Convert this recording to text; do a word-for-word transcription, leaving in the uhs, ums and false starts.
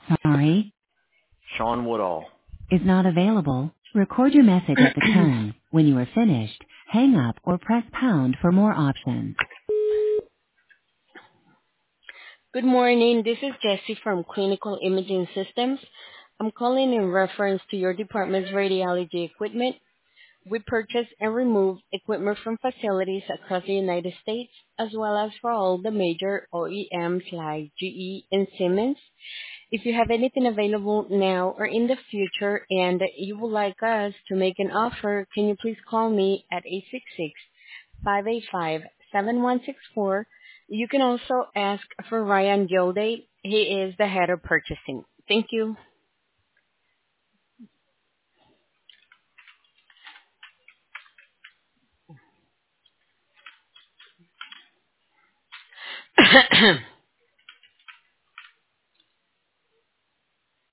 Sorry, Sean Woodall. is not available. Record your message at the tone. When you are finished, hang up or press pound for more options. Good morning. This is Jessie from Clinical Imaging Systems. I'm calling in reference to your department's radiology equipment. We purchase and remove equipment from facilities across the United States, as well as for all the major O E Ms like G E and Siemens. If you have anything available now or in the future and you would like us to make an offer, can you please call me at eight six six, five eight five, seven one six four. You can also ask for Ryan Gilday. He is the head of purchasing. Thank you.